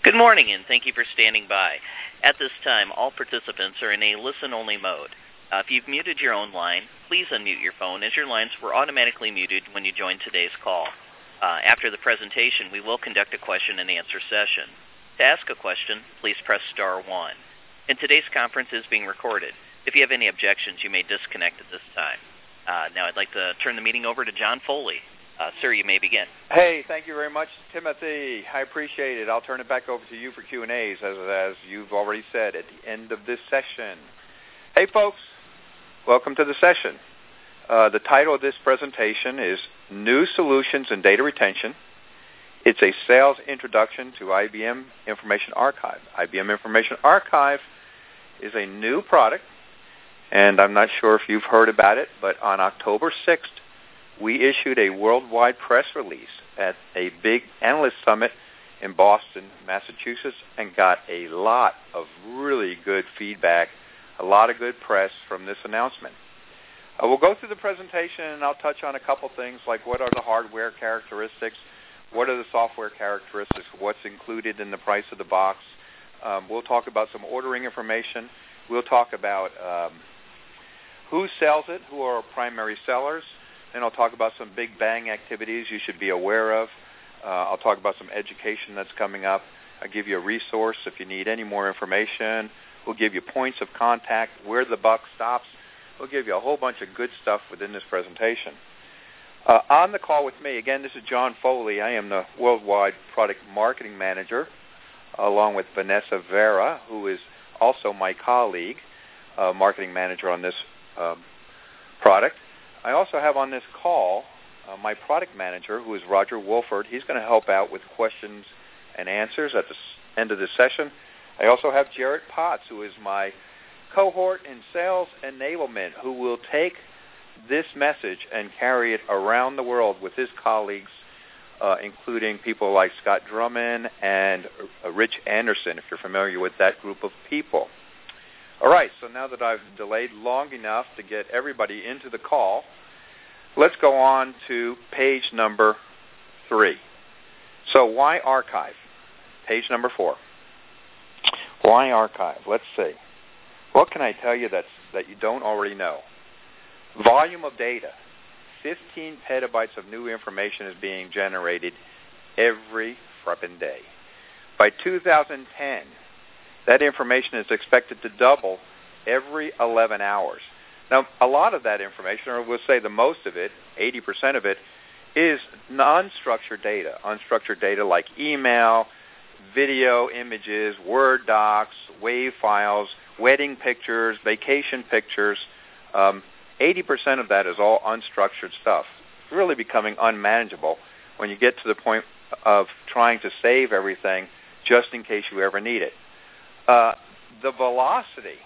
Good morning, and thank you for standing by. At this time, all participants are in a listen-only mode. If you've muted your own line, please unmute your phone, as your lines were automatically muted when you joined today's call. After the presentation, we will conduct a question-and-answer session. To ask a question, please press star 1. And today's conference is being recorded. If you have any objections, you may disconnect at this time. Now I'd like to turn the meeting over to John Foley. Sir, you may begin. Hey, thank you very much, Timothy. I appreciate it. I'll turn it back over to you for Q&As, as you've already said, at the end of this session. Hey, folks, welcome to the session. The title of this presentation is New Solutions in Data Retention. It's a sales introduction to IBM Information Archive. IBM Information Archive is a new product, and I'm not sure if you've heard about it, but on October 6th, we issued a worldwide press release at a big analyst summit in Boston, Massachusetts, and got a lot of really good feedback, a lot of good press from this announcement. We'll go through the presentation, and I'll touch on a couple things like what are the hardware characteristics, what are the software characteristics, what's included in the price of the box. We'll talk about some ordering information. We'll talk about who sells it, who are our primary sellers. Then I'll talk about some big bang activities you should be aware of. I'll talk about some education that's coming up. I'll give you a resource if you need any more information. We'll give you points of contact, where the buck stops. We'll give you a whole bunch of good stuff within this presentation. On the call with me, again, this is John Foley. I am the Worldwide Product Marketing Manager, along with Vanessa Vera, who is also my colleague, Marketing Manager on this product. I also have on this call my product manager, who is Roger Wolford. He's going to help out with questions and answers at the end of the session. I also have Jarrett Potts, who is my cohort in sales enablement, who will take this message and carry it around the world with his colleagues, including people like Scott Drummond and Rich Anderson, if you're familiar with that group of people. All right, so now that I've delayed long enough to get everybody into the call, let's go on to page number 3. So why archive? Page number 4. Why archive? Let's see. What can I tell you that you don't already know? Volume of data. 15 petabytes of new information is being generated every frippin' day. By 2010, that information is expected to double every 11 hours. Now, a lot of that information, or we'll say the most of it, 80% of it, is non-structured data. Unstructured data like email, video, images, Word docs, WAV files, wedding pictures, vacation pictures. 80% of that is all unstructured stuff. It's really becoming unmanageable when you get to the point of trying to save everything just in case you ever need it. The velocity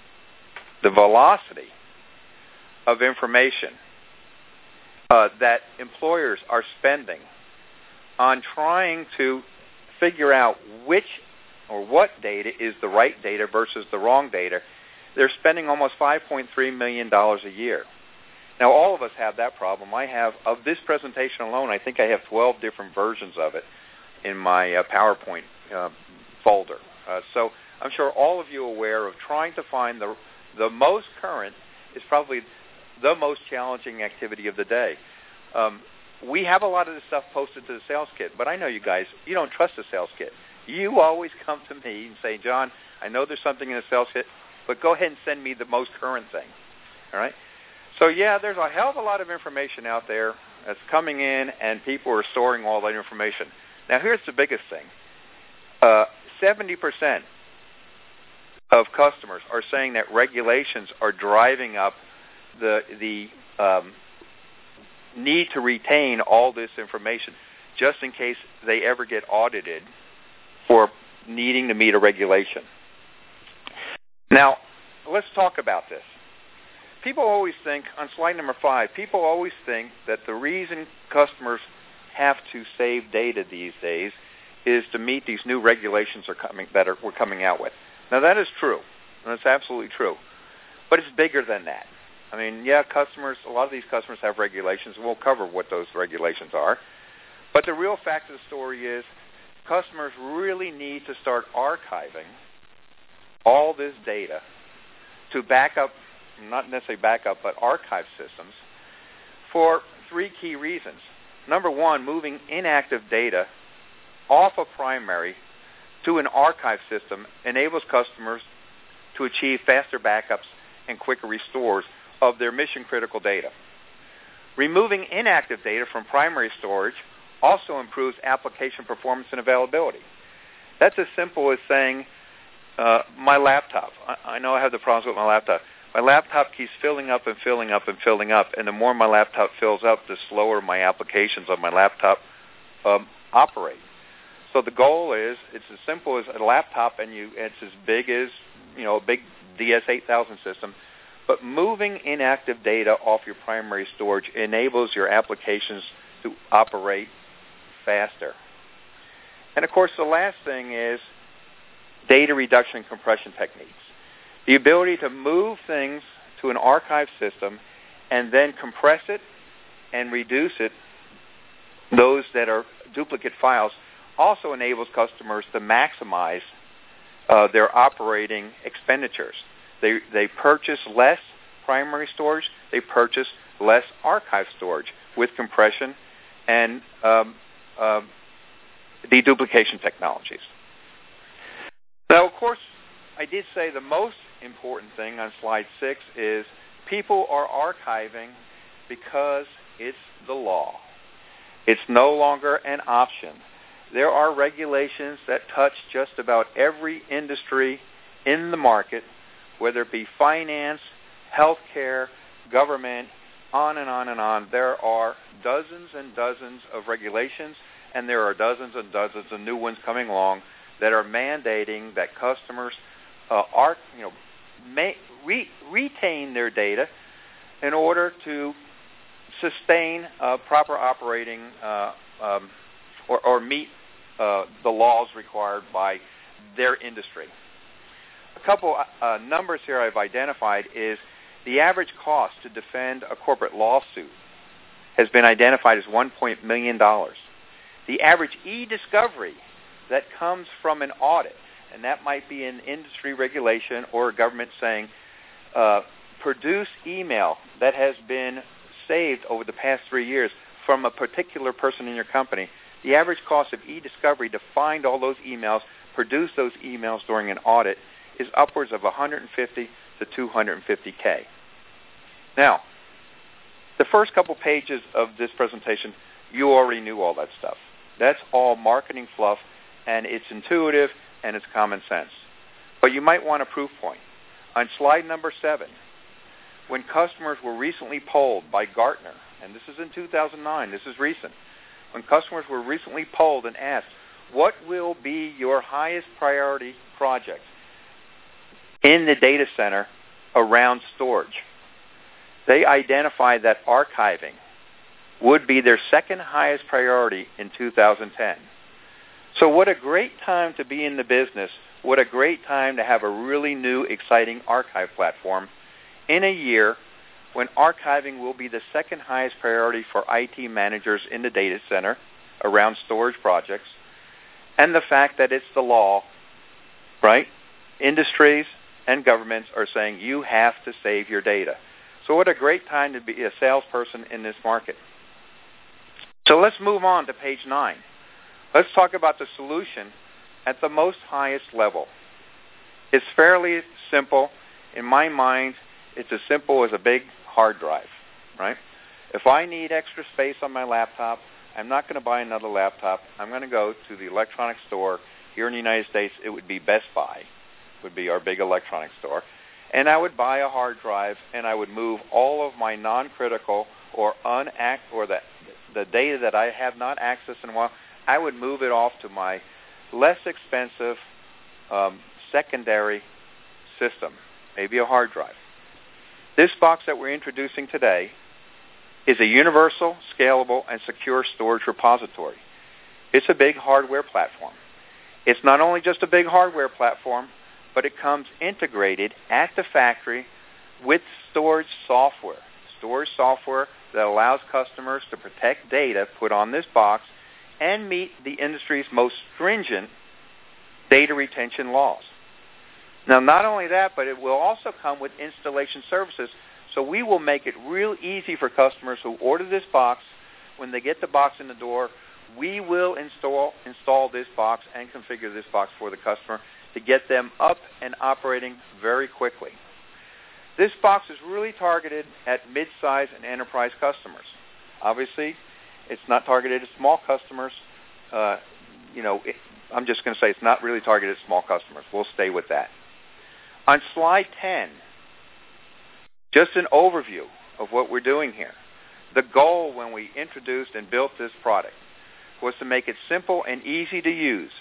of information that employers are spending on trying to figure out which or what data is the right data versus the wrong data, they're spending almost $5.3 million a year. Now, all of us have that problem. I have, of this presentation alone, I think I have 12 different versions of it in my PowerPoint folder. So I'm sure all of you are aware of trying to find the most current is probably the most challenging activity of the day. We have a lot of this stuff posted to the sales kit, but I know you guys, you don't trust the sales kit. You always come to me and say, John, I know there's something in the sales kit, but go ahead and send me the most current thing. All right? So, yeah, there's a hell of a lot of information out there that's coming in, and people are storing all that information. Now, here's the biggest thing. 70% of customers are saying that regulations are driving up the need to retain all this information just in case they ever get audited for needing to meet a regulation. Now, let's talk about this. People always think, on slide number 5, people always think that the reason customers have to save data these days is to meet these new regulations we're coming out with. Now, that is true. That's absolutely true. But it's bigger than that. I mean, yeah, a lot of these customers have regulations, and we'll cover what those regulations are. But the real fact of the story is customers really need to start archiving all this data to back up, not necessarily back up, but archive systems for three key reasons. Number one, moving inactive data off of primary to an archive system enables customers to achieve faster backups and quicker restores of their mission-critical data. Removing inactive data from primary storage also improves application performance and availability. That's as simple as saying, my laptop. I know I have the problems with my laptop. My laptop keeps filling up and filling up and filling up, and the more my laptop fills up, the slower my applications on my laptop operate. So the goal is, it's as simple as a laptop, and it's as big as a big DS8000 system, but moving inactive data off your primary storage enables your applications to operate faster. And of course, the last thing is data reduction and compression techniques. The ability to move things to an archive system and then compress it and reduce it, those that are duplicate files, also enables customers to maximize their operating expenditures. They purchase less primary storage, they purchase less archive storage with compression and deduplication technologies. Now, of course, I did say the most important thing on slide 6 is people are archiving because it's the law. It's no longer an option. There are regulations that touch just about every industry in the market, whether it be finance, healthcare, government, on and on and on. There are dozens and dozens of regulations, and there are dozens and dozens of new ones coming along that are mandating that customers retain their data in order to sustain proper operating or meet the laws required by their industry. A couple numbers here I've identified is the average cost to defend a corporate lawsuit has been identified as $1 million. The average e-discovery that comes from an audit, and that might be an industry regulation or a government saying, produce email that has been saved over the past 3 years from a particular person in your company. The average cost of e-discovery to find all those emails, produce those emails during an audit, is upwards of $150 to $250K. Now, the first couple pages of this presentation, you already knew all that stuff. That's all marketing fluff, and it's intuitive, and it's common sense. But you might want a proof point. On slide number 7, when customers were recently polled by Gartner, and this is in 2009, this is recent, when customers were recently polled and asked, what will be your highest priority project in the data center around storage? They identified that archiving would be their second highest priority in 2010. So what a great time to be in the business. What a great time to have a really new, exciting archive platform in a year when archiving will be the second highest priority for IT managers in the data center around storage projects, and the fact that it's the law, right? Industries and governments are saying you have to save your data. So what a great time to be a salesperson in this market. So let's move on to page 9. Let's talk about the solution at the most highest level. It's fairly simple. In my mind, it's as simple as a big hard drive, right? If I need extra space on my laptop, I'm not going to buy another laptop. I'm going to go to the electronics store. Here in the United States, it would be Best Buy, would be our big electronics store. And I would buy a hard drive, and I would move all of my non-critical or the data that I have not accessed in a while, I would move it off to my less expensive secondary system, maybe a hard drive. This box that we're introducing today is a universal, scalable, and secure storage repository. It's a big hardware platform. It's not only just a big hardware platform, but it comes integrated at the factory with storage software that allows customers to protect data put on this box and meet the industry's most stringent data retention laws. Now, not only that, but it will also come with installation services, so we will make it real easy for customers who order this box. When they get the box in the door, we will install this box and configure this box for the customer to get them up and operating very quickly. This box is really targeted at mid-size and enterprise customers. Obviously, it's not targeted at small customers. I'm just going to say it's not really targeted at small customers. We'll stay with that. On slide 10, just an overview of what we're doing here. The goal when we introduced and built this product was to make it simple and easy to use.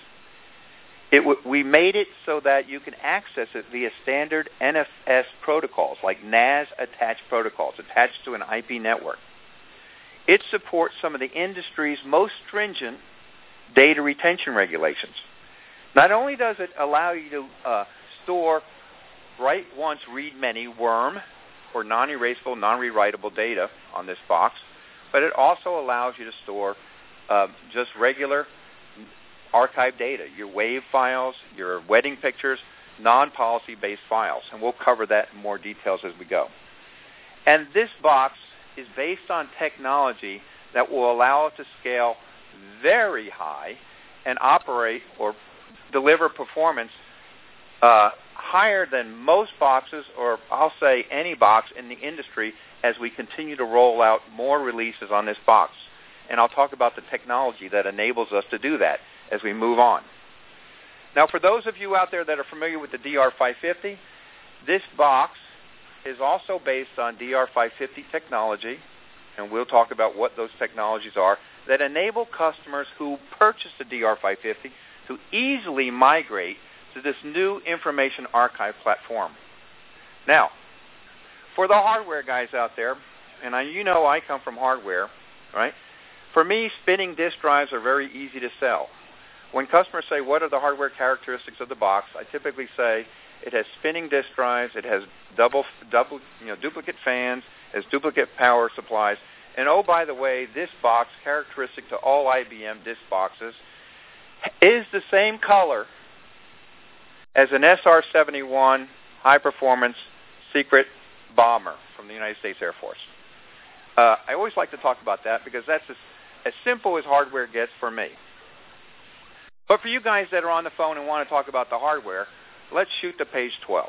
We made it so that you can access it via standard NFS protocols, like NAS-attached protocols, attached to an IP network. It supports some of the industry's most stringent data retention regulations. Not only does it allow you to store write once, read many, worm, or non-erasable, non-rewritable data on this box, but it also allows you to store just regular archive data, your WAV files, your wedding pictures, non-policy-based files, and we'll cover that in more details as we go. And this box is based on technology that will allow it to scale very high and operate or deliver performance higher than most boxes, or I'll say any box in the industry, as we continue to roll out more releases on this box. And I'll talk about the technology that enables us to do that as we move on. Now, for those of you out there that are familiar with the DR550, this box is also based on DR550 technology, and we'll talk about what those technologies are, that enable customers who purchase the DR550 to easily migrate to this new information archive platform. Now, for the hardware guys out there, and I come from hardware, right? For me, spinning disk drives are very easy to sell. When customers say, what are the hardware characteristics of the box, I typically say it has spinning disk drives, it has duplicate fans, it has duplicate power supplies, and oh, by the way, this box, characteristic to all IBM disk boxes, is the same color as an SR-71 high-performance secret bomber from the United States Air Force. I always like to talk about that because that's as simple as hardware gets for me. But for you guys that are on the phone and want to talk about the hardware, let's shoot to page 12.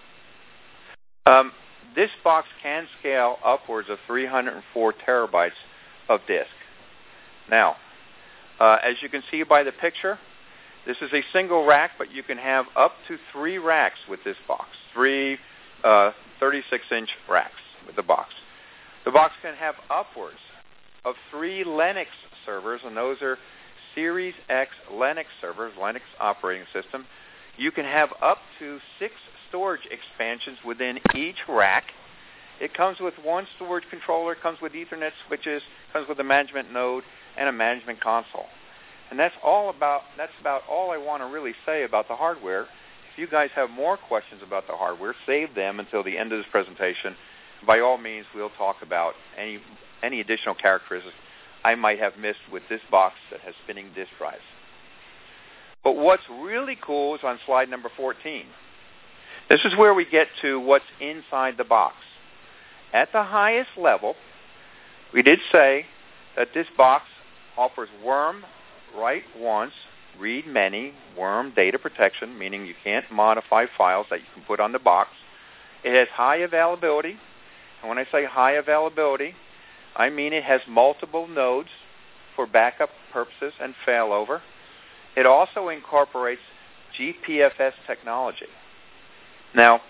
This box can scale upwards of 304 terabytes of disk. Now, as you can see by the picture, this is a single rack, but you can have up to 3 racks with this box, 3 36-inch racks with the box. The box can have upwards of 3 Linux servers, and those are Series X Linux servers, Linux operating system. You can have up to 6 storage expansions within each rack. It comes with 1 storage controller, comes with Ethernet switches, comes with a management node, and a management console. And that's about all I want to really say about the hardware. If you guys have more questions about the hardware, save them until the end of this presentation. By all means, we'll talk about any additional characteristics I might have missed with this box that has spinning disk drives. But what's really cool is on slide number 14. This is where we get to what's inside the box. At the highest level, we did say that this box offers worm, write once, read many, worm data protection, meaning you can't modify files that you can put on the box. It has high availability. And when I say high availability, I mean it has multiple nodes for backup purposes and failover. It also incorporates GPFS technology. Now,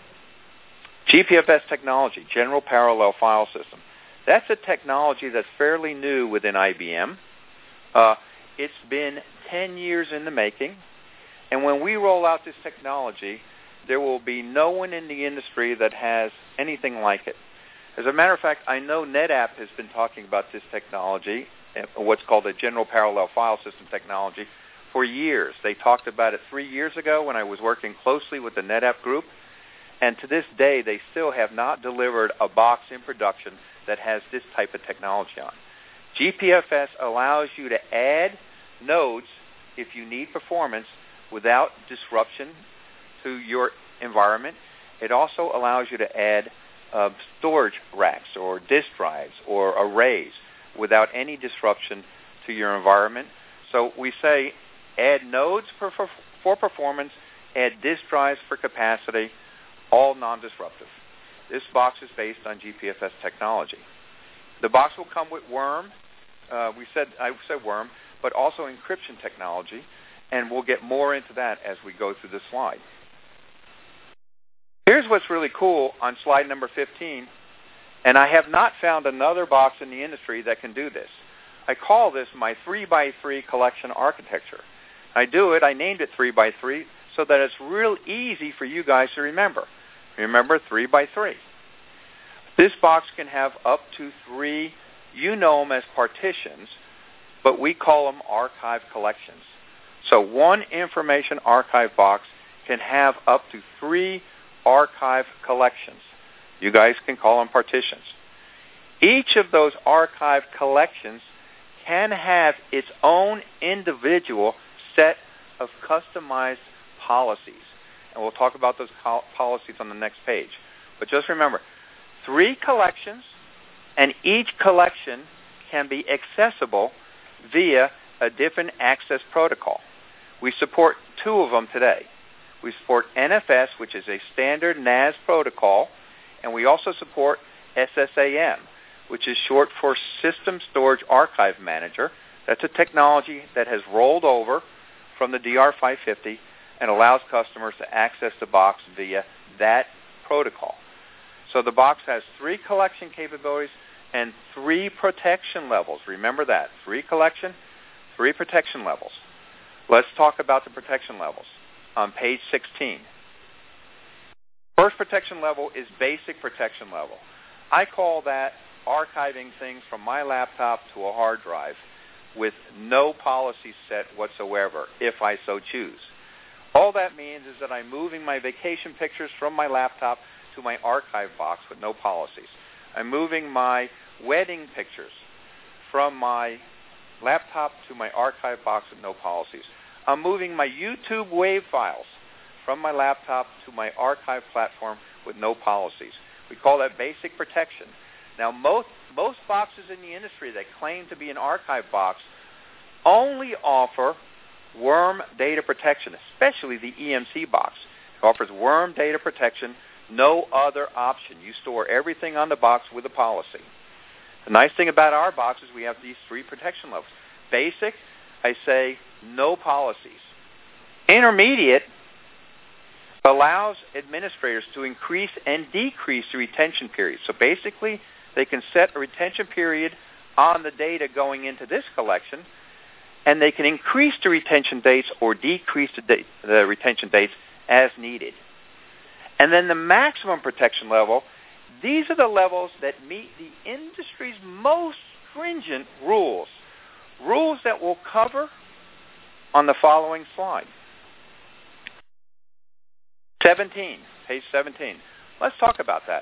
GPFS technology, General Parallel File System, that's a technology that's fairly new within IBM. It's been 10 years in the making, and when we roll out this technology, there will be no one in the industry that has anything like it. As a matter of fact, I know NetApp has been talking about this technology, what's called a General Parallel File System technology, for years. They talked about it 3 years ago when I was working closely with the NetApp group, and to this day, they still have not delivered a box in production that has this type of technology on. GPFS allows you to add nodes if you need performance without disruption to your environment. It also allows you to add storage racks or disk drives or arrays without any disruption to your environment. So we say add nodes for performance, add disk drives for capacity, all non-disruptive. This box is based on GPFS technology. The box will come with Worm. I said Worm, but also encryption technology, and we'll get more into that as we go through the slide. Here's what's really cool on slide number 15, and I have not found another box in the industry that can do this. I call this my 3x3 collection architecture. I named it 3x3 so that it's real easy for you guys to remember. Remember 3x3. This box can have up to 3, you know them as partitions, but we call them archive collections. So one information archive box can have up to 3 archive collections. You guys can call them partitions. Each of those archive collections can have its own individual set of customized policies. And we'll talk about those policies on the next page. But just remember, 3 collections, and each collection can be accessible via a different access protocol. We support 2 of them today. We support NFS, which is a standard NAS protocol, and we also support SSAM, which is short for System Storage Archive Manager. That's a technology that has rolled over from the DR550 and allows customers to access the box via that protocol. So the box has 3 collection capabilities and 3 protection levels. Remember that. 3 collection, 3 protection levels. Let's talk about the protection levels on page 16. First protection level is basic protection level. I call that archiving things from my laptop to a hard drive with no policy set whatsoever, if I so choose. All that means is that I'm moving my vacation pictures from my laptop to my archive box with no policies. I'm moving my wedding pictures from my laptop to my archive box with no policies. I'm moving my YouTube WAV files from my laptop to my archive platform with no policies. We call that basic protection. Now, most boxes in the industry that claim to be an archive box only offer Worm data protection, especially the EMC box. It offers Worm data protection, no other option. You store everything on the box with a policy. The nice thing about our box is we have these 3 protection levels. Basic, I say no policies. Intermediate allows administrators to increase and decrease the retention period. So basically, they can set a retention period on the data going into this collection, and they can increase the retention dates or decrease the retention dates as needed. And then the maximum protection level, these are the levels that meet the industry's most stringent rules. Rules that we'll cover on the following slide. 17, page 17. Let's talk about that.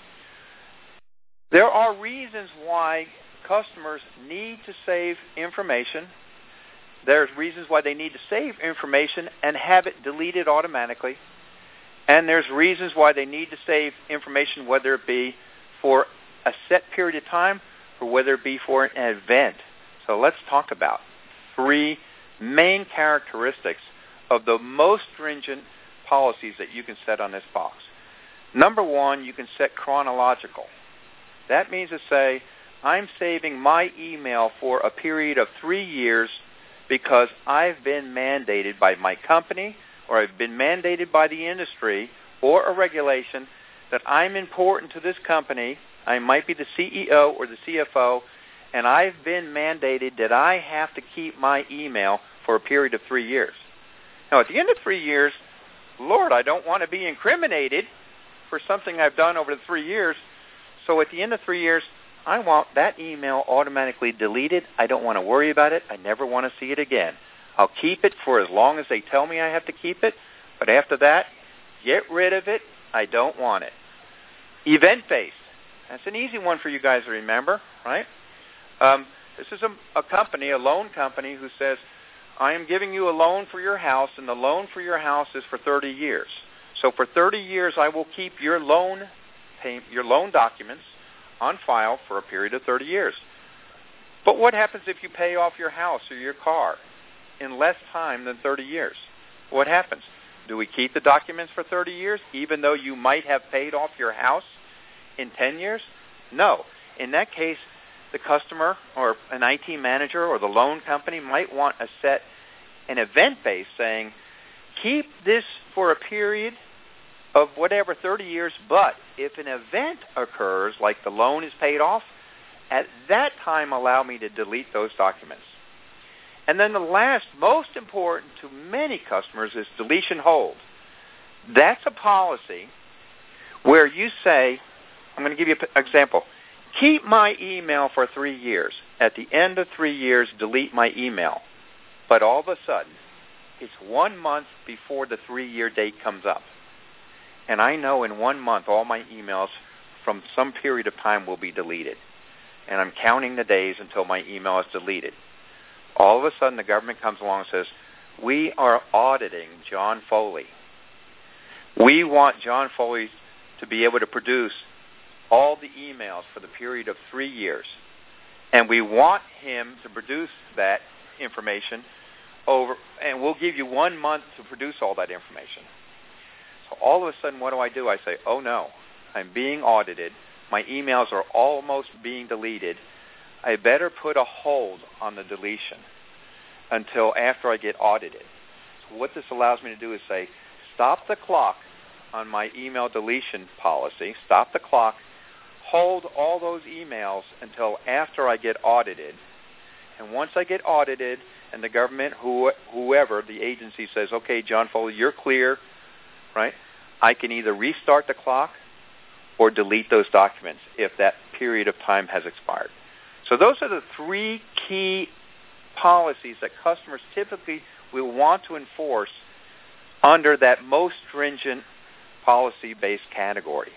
There are reasons why customers need to save information. There's reasons why they need to save information and have it deleted automatically. And there's reasons why they need to save information, whether it be for a set period of time or whether it be for an event. So let's talk about 3 main characteristics of the most stringent policies that you can set on this box. Number 1, you can set chronological. That means to say, I'm saving my email for a period of 3 years because I've been mandated by my company or I've been mandated by the industry or a regulation that I'm important to this company. I might be the CEO or the CFO, and I've been mandated that I have to keep my email for a period of 3 years. Now, at the end of 3 years, Lord, I don't want to be incriminated for something I've done over the 3 years. So at the end of 3 years, I want that email automatically deleted. I don't want to worry about it. I never want to see it again. I'll keep it for as long as they tell me I have to keep it. But after that, get rid of it. I don't want it. Event-based. That's an easy one for you guys to remember, right? This is a company, a loan company, who says, I am giving you a loan for your house, and the loan for your house is for 30 years. So for 30 years, I will keep your loan documents on file for a period of 30 years. But what happens if you pay off your house or your car in less time than 30 years? What happens? Do we keep the documents for 30 years, even though you might have paid off your house in 10 years? No. In that case, the customer or an IT manager or the loan company might want to set an event base saying, keep this for a period of whatever, 30 years, but if an event occurs, like the loan is paid off, at that time allow me to delete those documents. And then the last, most important to many customers, is deletion hold. That's a policy where you say, I'm going to give you an example. Keep my email for 3 years. At the end of 3 years, delete my email. But all of a sudden, it's 1 month before the 3-year date comes up. And I know in 1 month all my emails from some period of time will be deleted. And I'm counting the days until my email is deleted. All of a sudden the government comes along and says, we are auditing John Foley. We want John Foley to be able to produce all the emails for the period of 3 years. And we want him to produce that information and we'll give you 1 month to produce all that information. So all of a sudden, what do? I say, oh no, I'm being audited. My emails are almost being deleted. I better put a hold on the deletion until after I get audited. So what this allows me to do is say, stop the clock on my email deletion policy, stop the clock, hold all those emails until after I get audited. And once I get audited and the government, whoever, the agency says, okay, John Foley, you're clear, right? I can either restart the clock or delete those documents if that period of time has expired. So those are the 3 key policies that customers typically will want to enforce under that most stringent policy-based category.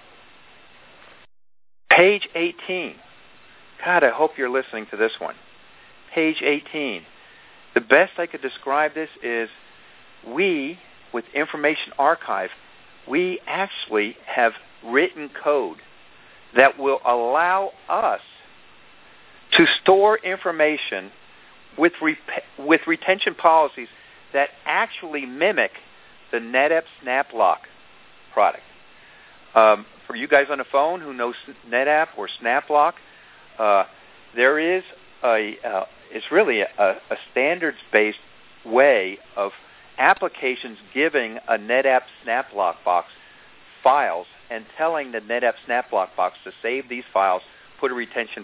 Page 18. God, I hope you're listening to this one. Page 18. The best I could describe this is we, with Information Archive, we actually have written code that will allow us to store information with retention policies that actually mimic the NetApp SnapLock product. For you guys on the phone who know NetApp or SnapLock, there is it's really a standards-based way of applications giving a NetApp SnapLock box files and telling the NetApp SnapLock box to save these files, put a retention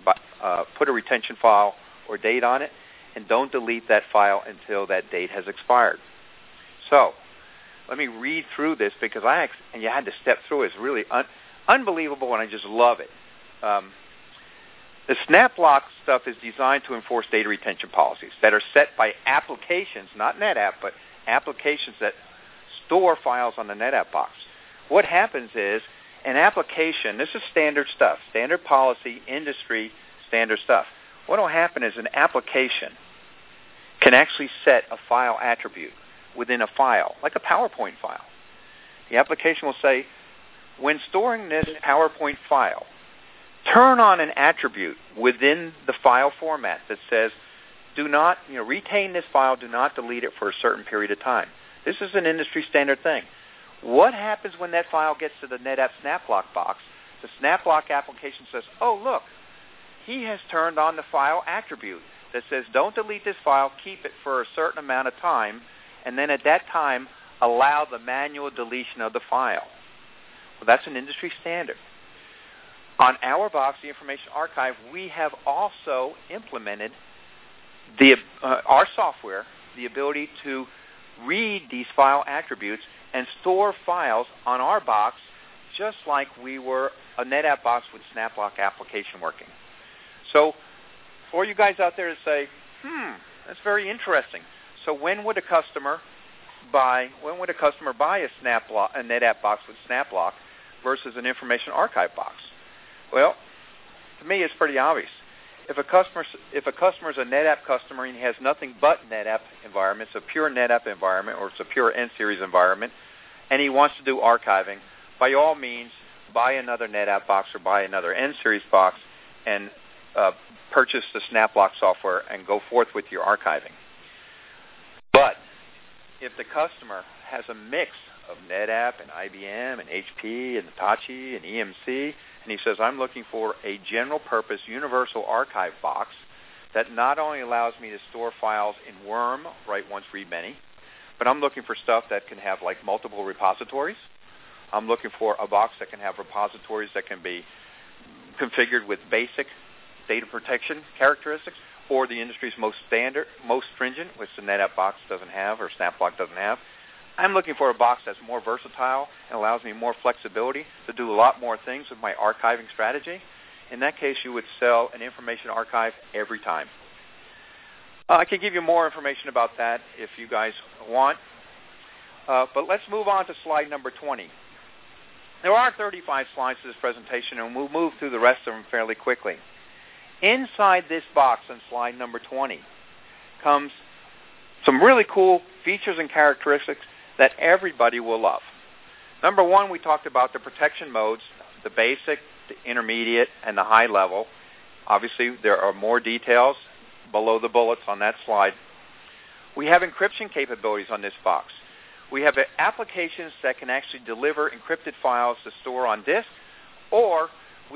file or date on it, and don't delete that file until that date has expired. So let me read through this because and you had to step through it. It's really unbelievable, and I just love it. The SnapLock stuff is designed to enforce data retention policies that are set by applications, not NetApp, but applications that store files on the NetApp box. What happens is an application, this is standard stuff, standard policy, industry, standard stuff. What will happen is an application can actually set a file attribute within a file, like a PowerPoint file. The application will say, when storing this PowerPoint file, turn on an attribute within the file format that says, do not, retain this file, do not delete it for a certain period of time. This is an industry standard thing. What happens when that file gets to the NetApp SnapLock box? The SnapLock application says, oh, look, he has turned on the file attribute that says, don't delete this file, keep it for a certain amount of time, and then at that time, allow the manual deletion of the file. Well, that's an industry standard. On our box, the Information Archive, we have also implemented our software, the ability to read these file attributes and store files on our box just like we were a NetApp box with SnapLock application working. So for you guys out there to say, that's very interesting. So when would a customer buy a NetApp box with SnapLock versus an Information Archive box? Well, to me it's pretty obvious. If a customer is a NetApp customer and he has nothing but NetApp environment, it's a pure NetApp environment or it's a pure N-Series environment, and he wants to do archiving, by all means, buy another NetApp box or buy another N-Series box and purchase the SnapLock software and go forth with your archiving. But if the customer has a mix of NetApp and IBM and HP and Hitachi and EMC, and he says, I'm looking for a general-purpose universal archive box that not only allows me to store files in Worm, write once, read many, but I'm looking for stuff that can have like multiple repositories. I'm looking for a box that can have repositories that can be configured with basic data protection characteristics, or the industry's most stringent, which the NetApp box doesn't have or SnapLock doesn't have. I'm looking for a box that's more versatile and allows me more flexibility to do a lot more things with my archiving strategy. In that case, you would sell an information archive every time. I can give you more information about that if you guys want. But let's move on to slide number 20. There are 35 slides to this presentation, and we'll move through the rest of them fairly quickly. Inside this box on slide number 20 comes some really cool features and characteristics that everybody will love. Number one, we talked about the protection modes, the basic, the intermediate, and the high level. Obviously, there are more details below the bullets on that slide. We have encryption capabilities on this box. We have applications that can actually deliver encrypted files to store on disk, or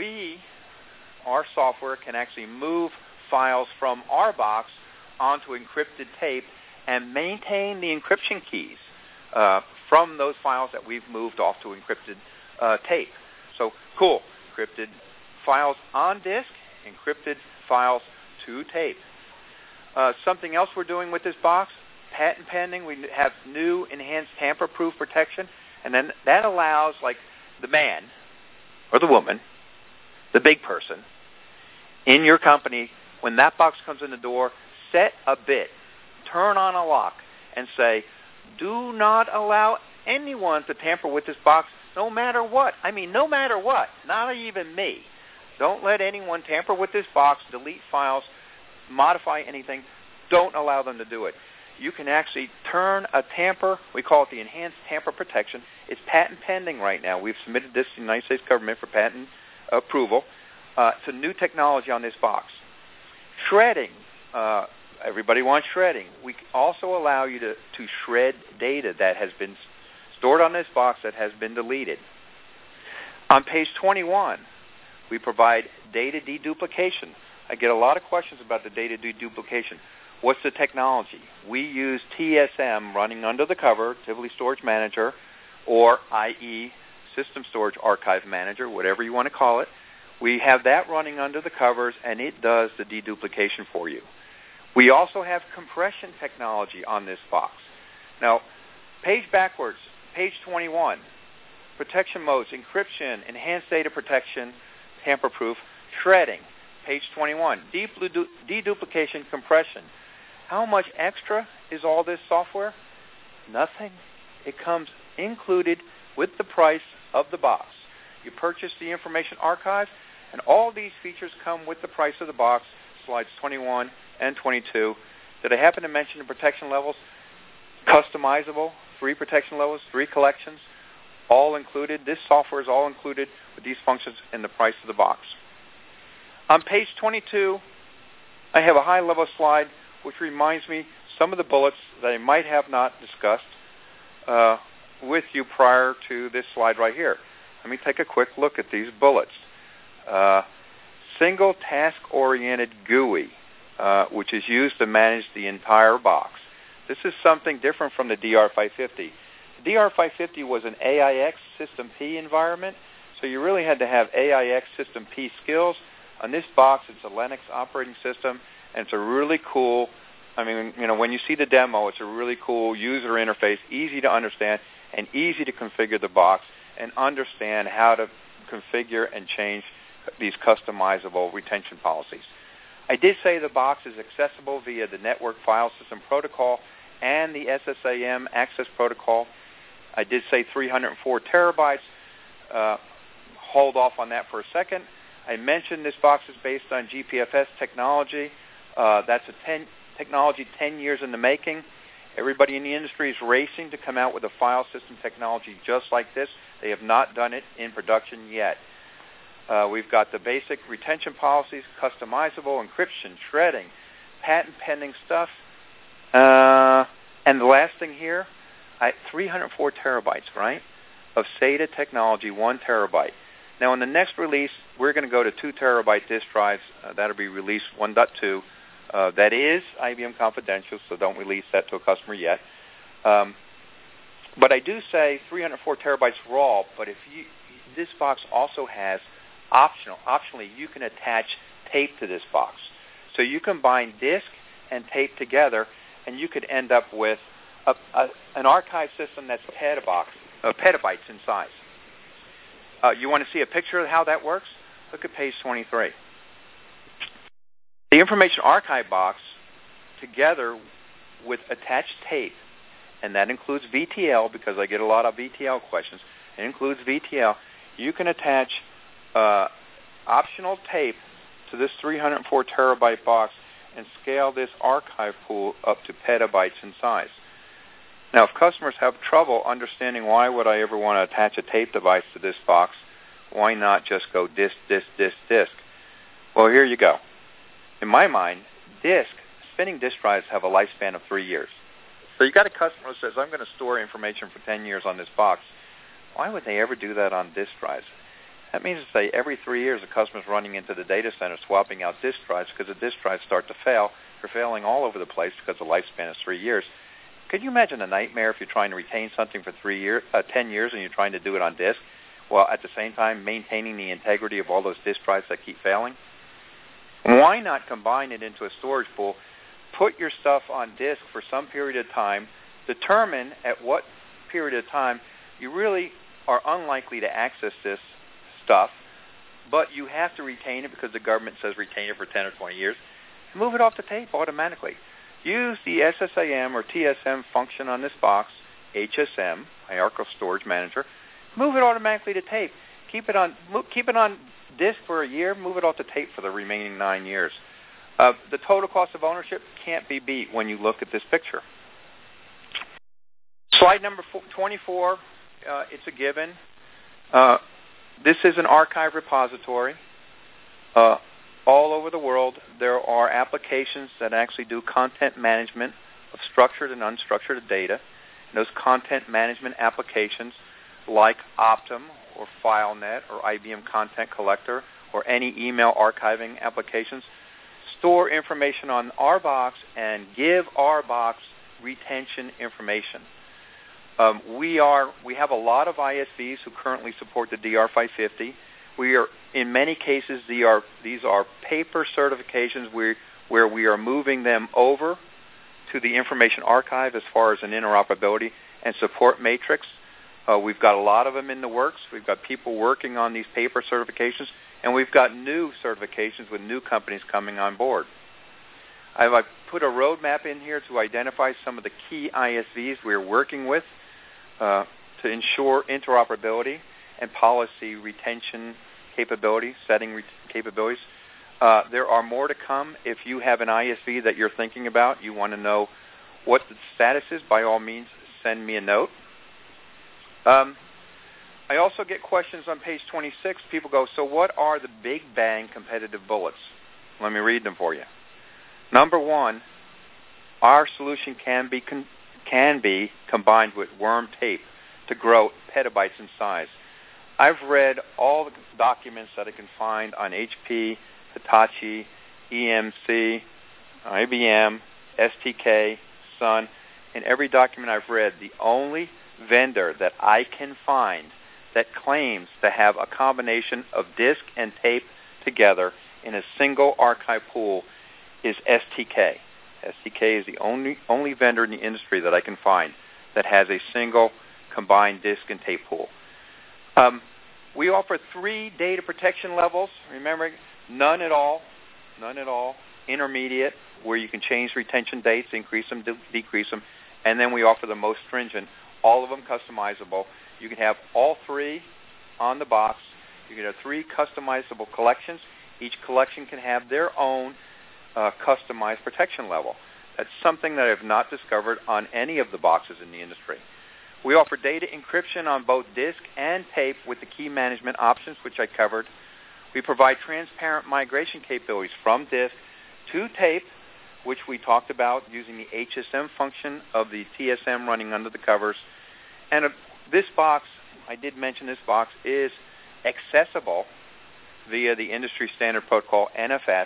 our software can actually move files from our box onto encrypted tape and maintain the encryption keys from those files that we've moved off to encrypted tape. So cool, encrypted files on disk, encrypted files to tape. Something else we're doing with this box, patent pending, we have new enhanced tamper-proof protection, and then that allows like the man or the woman, the big person, in your company, when that box comes in the door, set a bit, turn on a lock, and say, do not allow anyone to tamper with this box no matter what. I mean, no matter what, not even me. Don't let anyone tamper with this box, delete files, modify anything. Don't allow them to do it. You can actually turn a tamper, we call it the enhanced tamper protection. It's patent pending right now. We've submitted this to the United States government for patent approval. It's a new technology on this box. Shredding. Everybody wants shredding. We also allow you to shred data that has been stored on this box that has been deleted. On page 21, we provide data deduplication. I get a lot of questions about the data deduplication. What's the technology? We use TSM running under the cover, Tivoli Storage Manager, or IE System Storage Archive Manager, whatever you want to call it. We have that running under the covers, and it does the deduplication for you. We also have compression technology on this box. Now, page backwards, page 21, protection modes, encryption, enhanced data protection, tamper-proof, shredding. Page 21, deduplication, compression. How much extra is all this software? Nothing. It comes included with the price of the box. You purchase the information archive, and all these features come with the price of the box, slides 21 and 22. Did I happen to mention the protection levels? Customizable, 3 protection levels, 3 collections, all included. This software is all included with these functions in the price of the box. On page 22, I have a high-level slide which reminds me some of the bullets that I might have not discussed with you prior to this slide right here. Let me take a quick look at these bullets. Single task-oriented GUI, which is used to manage the entire box. This is something different from the DR550. The DR550 was an AIX System P environment, so you really had to have AIX System P skills. On this box, it's a Linux operating system, and it's a really cool, when you see the demo, it's a really cool user interface, easy to understand, and easy to configure the box, and understand how to configure and change these customizable retention policies. I did say the box is accessible via the Network File System Protocol and the SSAM Access Protocol. I did say 304 terabytes. Hold off on that for a second. I mentioned this box is based on GPFS technology. That's a technology 10 years in the making. Everybody in the industry is racing to come out with a file system technology just like this. They have not done it in production yet. We've got the basic retention policies, customizable, encryption, shredding, patent pending stuff. And the last thing here, 304 terabytes, right, of SATA technology, 1 terabyte. Now, in the next release, we're going to go to 2 terabyte disk drives. That'll be release 1.2. That is IBM confidential, so don't release that to a customer yet. But I do say 304 terabytes raw, but this box also has optionally, you can attach tape to this box. So you combine disk and tape together, and you could end up with an archive system that's petabytes in size. You want to see a picture of how that works? Look at page 23. The information archive box, together with attached tape, and that includes VTL, because I get a lot of VTL questions. It includes VTL. You can attach optional tape to this 304 terabyte box and scale this archive pool up to petabytes in size. Now, if customers have trouble understanding why would I ever want to attach a tape device to this box, why not just go disk, disk, disk, disk? Well, here you go. In my mind, spinning disk drives have a lifespan of 3 years. So you got a customer who says, I'm going to store information for 10 years on this box. Why would they ever do that on disk drives? That means to say every 3 years a customer's running into the data center swapping out disk drives because the disk drives start to fail. They're failing all over the place because the lifespan is 3 years. Could you imagine a nightmare if you're trying to retain something for 10 years and you're trying to do it on disk, while at the same time maintaining the integrity of all those disk drives that keep failing? Why not combine it into a storage pool, put your stuff on disk for some period of time, determine at what period of time you really are unlikely to access this stuff, but you have to retain it because the government says retain it for 10 or 20 years, move it off the tape automatically. Use the SSIM or TSM function on this box, HSM, Hierarchical Storage Manager. Move it automatically to tape. Keep it on disk for a year. Move it off to tape for the remaining 9 years. The total cost of ownership can't be beat when you look at this picture. Slide number 24. It's a given. This is an archive repository. All over the world, there are applications that actually do content management of structured and unstructured data. And those content management applications, like Optum or FileNet or IBM Content Collector or any email archiving applications, store information on our box and give our box retention information. We have a lot of ISVs who currently support the DR550. In many cases, these are paper certifications where we are moving them over to the information archive as far as an interoperability and support matrix. We've got a lot of them in the works. We've got people working on these paper certifications, and we've got new certifications with new companies coming on board. I've put a roadmap in here to identify some of the key ISVs we're working with to ensure interoperability and policy retention capabilities, setting capabilities. There are more to come. If you have an ISV that you're thinking about, you want to know what the status is, by all means, send me a note. I also get questions on page 26. People go, so what are the big bang competitive bullets? Let me read them for you. Number one, our solution can be combined with worm tape to grow petabytes in size. I've read all the documents that I can find on HP, Hitachi, EMC, IBM, STK, Sun. In every document I've read, the only vendor that I can find that claims to have a combination of disk and tape together in a single archive pool is STK. STK is the only vendor in the industry that I can find that has a single combined disk and tape pool. We offer 3 data protection levels. Remember, none at all, intermediate, where you can change retention dates, increase them, decrease them, and then we offer the most stringent, all of them customizable. You can have all 3 on the box. You get 3 customizable collections. Each collection can have their own customized protection level. That's something that I have not discovered on any of the boxes in the industry. We offer data encryption on both disk and tape with the key management options, which I covered. We provide transparent migration capabilities from disk to tape, which we talked about using the HSM function of the TSM running under the covers. And this box, I did mention this box, is accessible via the industry standard protocol NFS,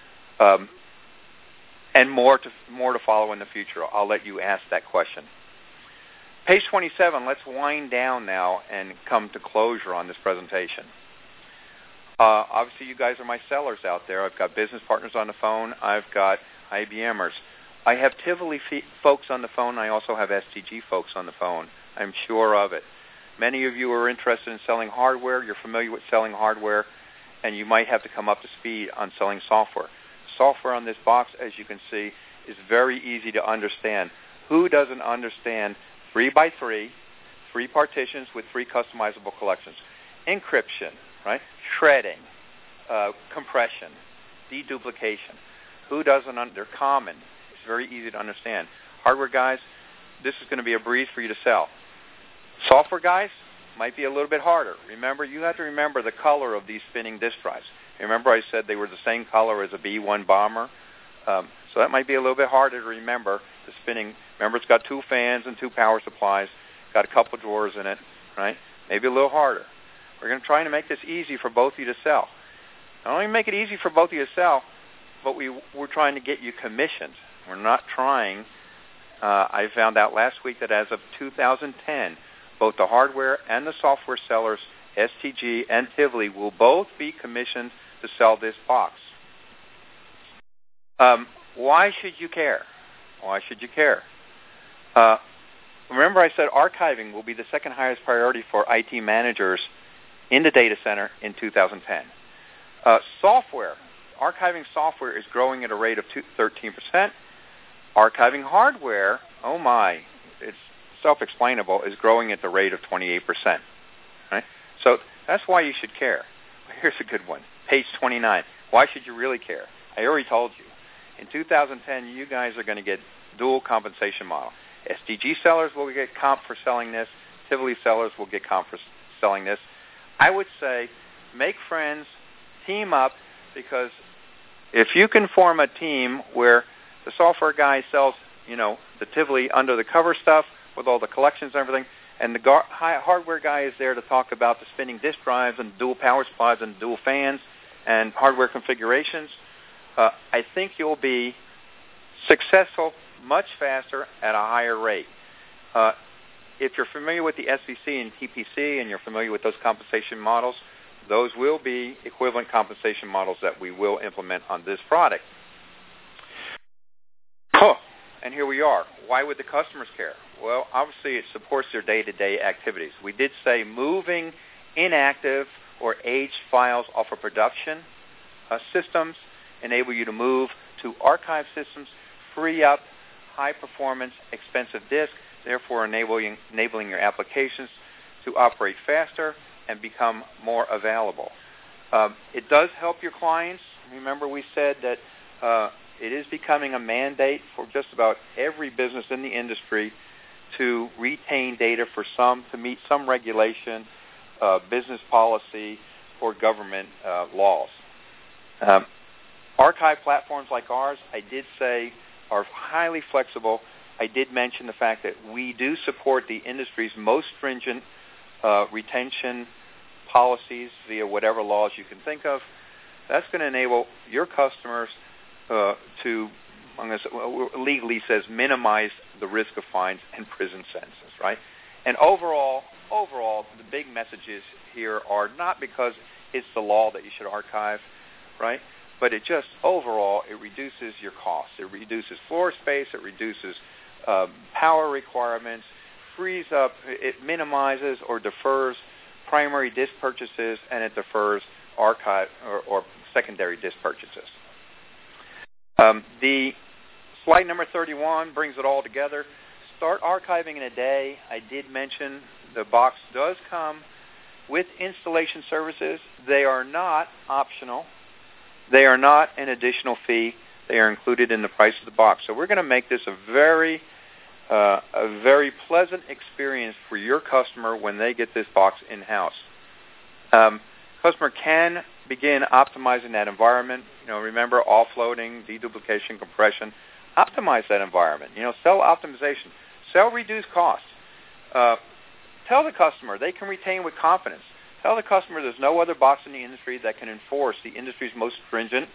and more to follow in the future. I'll let you ask that question. Page 27, let's wind down now and come to closure on this presentation. Obviously, you guys are my sellers out there. I've got business partners on the phone. I've got IBMers. I have Tivoli folks on the phone. I also have STG folks on the phone. I'm sure of it. Many of you are interested in selling hardware. You're familiar with selling hardware, and you might have to come up to speed on selling software. Software on this box, as you can see, is very easy to understand. Who doesn't understand 3x3, 3 partitions with 3 customizable collections? Encryption, right? Shredding, compression, deduplication. Who doesn't? They're common. It's very easy to understand. Hardware guys, this is going to be a breeze for you to sell. Software guys might be a little bit harder. Remember, you have to remember the color of these spinning disk drives. Remember I said they were the same color as a B-1 bomber? So that might be a little bit harder to remember the spinning. Remember, it's got 2 fans and 2 power supplies, got a couple drawers in it, right? Maybe a little harder. We're going to try to make this easy for both of you to sell. Not only make it easy for both of you to sell, but we're trying to get you commissioned. We're not trying. I found out last week that as of 2010, both the hardware and the software sellers, STG and Tivoli, will both be commissioned to sell this box. Why should you care? Why should you care? Remember I said archiving will be the second highest priority for IT managers in the data center in 2010. Archiving software is growing at a rate of 13%. Archiving hardware, oh my, it's self-explainable, is growing at the rate of 28%. Right? So that's why you should care. Here's a good one. Page 29. Why should you really care? I already told you. In 2010, you guys are going to get dual compensation model. STG sellers will get comp for selling this. Tivoli sellers will get comp for selling this. I would say make friends, team up, because if you can form a team where the software guy sells, the Tivoli under the cover stuff with all the collections and everything, and the hardware guy is there to talk about the spinning disk drives and dual power supplies and dual fans and hardware configurations, I think you'll be successful much faster at a higher rate. If you're familiar with the SVC and TPC and you're familiar with those compensation models, those will be equivalent compensation models that we will implement on this product. And here we are. Why would the customers care? Well, obviously it supports their day-to-day activities. We did say moving inactive or aged files off of production systems enable you to move to archive systems, free up high-performance, expensive disk, therefore enabling your applications to operate faster and become more available. It does help your clients. Remember we said that it is becoming a mandate for just about every business in the industry to retain data to meet some regulation, business policy, or government laws. Archive platforms like ours, I did say, are highly flexible. I did mention the fact that we do support the industry's most stringent retention policies via whatever laws you can think of. That's going to enable your customers to, legally says, minimize the risk of fines and prison sentences, right? And overall, the big messages here are not because it's the law that you should archive, right? But it just, overall, it reduces your costs. It reduces floor space. It reduces power requirements, frees up, it minimizes or defers primary disk purchases, and it defers archive or secondary disk purchases. The slide number 31 brings it all together. Start archiving in a day. I did mention the box does come with installation services. They are not optional. They are not an additional fee. They are included in the price of the box. So we're going to make this a very pleasant experience for your customer when they get this box in-house. Customer can begin optimizing that environment. Remember offloading, deduplication, compression. Optimize that environment. Sell optimization. Sell reduced costs. Tell the customer they can retain with confidence. Tell the customer there's no other box in the industry that can enforce the industry's most stringent,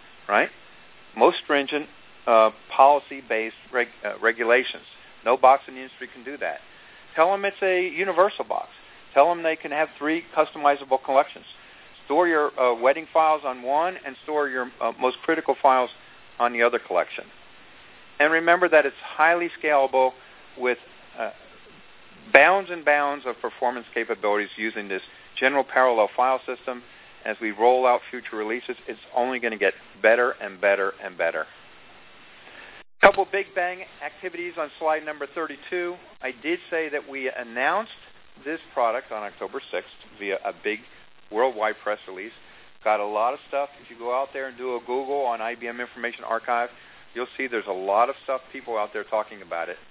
policy-based regulations. No box in the industry can do that. Tell them it's a universal box. Tell them they can have 3 customizable collections. Store your wedding files on one and store your most critical files on the other collection. And remember that it's highly scalable with bounds and bounds of performance capabilities using this general parallel file system. As we roll out future releases, it's only going to get better and better and better. A couple big bang activities on slide number 32. I did say that we announced this product on October 6th via a big worldwide press release. Got a lot of stuff. If you go out there and do a Google on IBM Information Archive, you'll see there's a lot of stuff, people out there talking about it.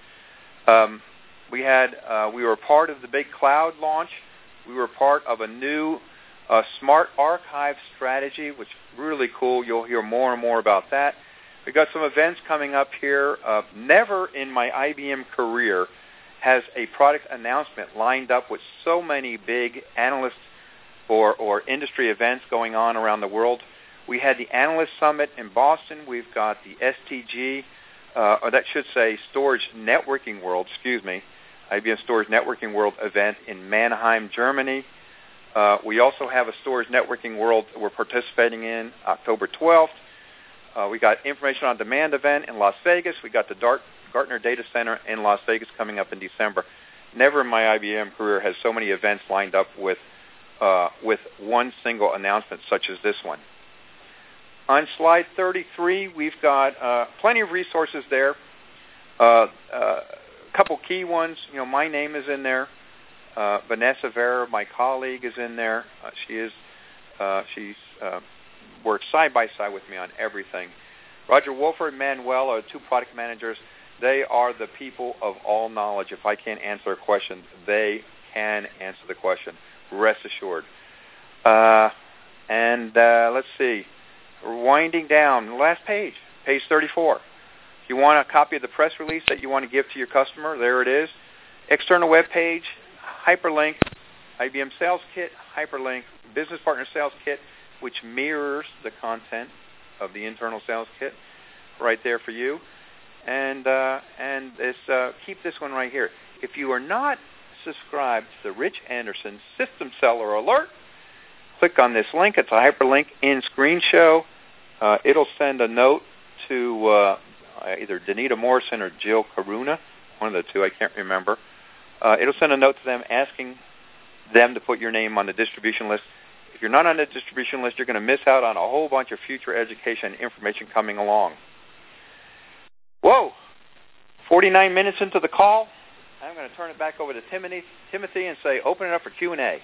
We were part of the big cloud launch. We were part of a new smart archive strategy, which is really cool. You'll hear more and more about that. We've got some events coming up here. Never in my IBM career has a product announcement lined up with so many big analyst or industry events going on around the world. We had the Analyst Summit in Boston. We've got the STG, or that should say Storage Networking World, IBM Storage Networking World event in Mannheim, Germany. We also have a Storage Networking World we're participating in October 12th. We got Information on Demand event in Las Vegas. We got the Gartner Data Center in Las Vegas coming up in December. Never in my IBM career has so many events lined up with one single announcement such as this one. On slide 33, we've got plenty of resources there. A couple key ones. My name is in there. Vanessa Vera, my colleague, is in there. She's works side by side with me on everything. Roger Wolford and Manuel are 2 product managers. They are the people of all knowledge. If I can't answer a question, they can answer the question. Rest assured. Let's see. We're winding down. The last page, page 34. If you want a copy of the press release that you want to give to your customer, there it is. External web page, hyperlink, IBM Sales Kit, hyperlink, Business Partner Sales Kit, which mirrors the content of the internal sales kit right there for you. And keep this one right here. If you are not subscribed to the Rich Anderson System Seller Alert, click on this link. It's a hyperlink in Screen Show. It'll send a note to either Danita Morrison or Jill Karuna, one of the two, I can't remember. It'll send a note to them asking them to put your name on the distribution list. If you're not on the distribution list, you're going to miss out on a whole bunch of future education information coming along. Whoa! 49 minutes into the call. I'm going to turn it back over to Timothy and say, open it up for Q&A.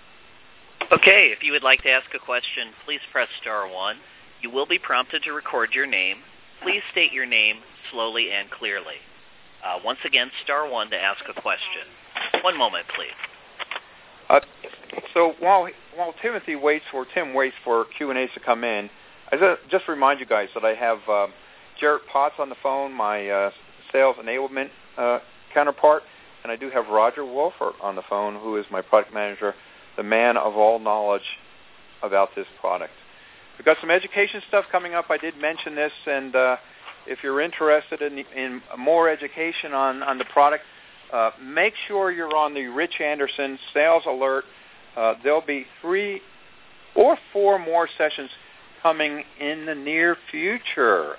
Okay, if you would like to ask a question, please press star 1. You will be prompted to record your name. Please state your name slowly and clearly. Once again, star 1 to ask a question. One moment, please. So while Tim waits for Q&As to come in, I just remind you guys that I have Jarrett Potts on the phone, my sales enablement counterpart, and I do have Roger Wolford on the phone, who is my product manager, the man of all knowledge about this product. We've got some education stuff coming up. I did mention this, and if you're interested in more education on the product, make sure you're on the Rich Anderson Sales Alert. There'll be 3 or 4 more sessions coming in the near future,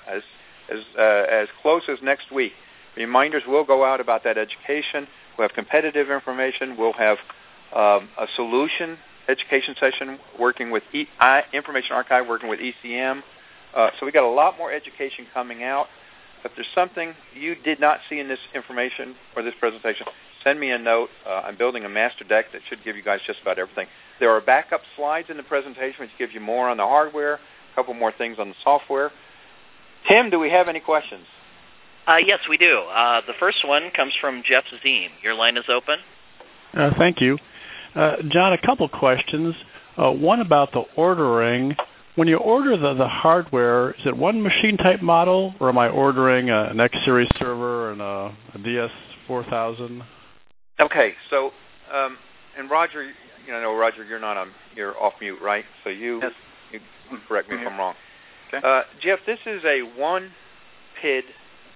as close as next week. Reminders will go out about that education. We'll have competitive information. We'll have a solution education session working with Information Archive, working with ECM. So we got a lot more education coming out. If there's something you did not see in this information or this presentation, send me a note. I'm building a master deck that should give you guys just about everything. There are backup slides in the presentation which gives you more on the hardware, a couple more things on the software. Tim, do we have any questions? Yes, we do. The first one comes from Jeff Zeem. Your line is open. Thank you. John, a couple questions. One about the ordering. When you order the hardware, is it one machine type model, or am I ordering an X Series server and a DS4000? Okay, so, and Roger, Roger, you're off mute, right? So you correct me if I'm wrong. Okay. Jeff, this is a one PID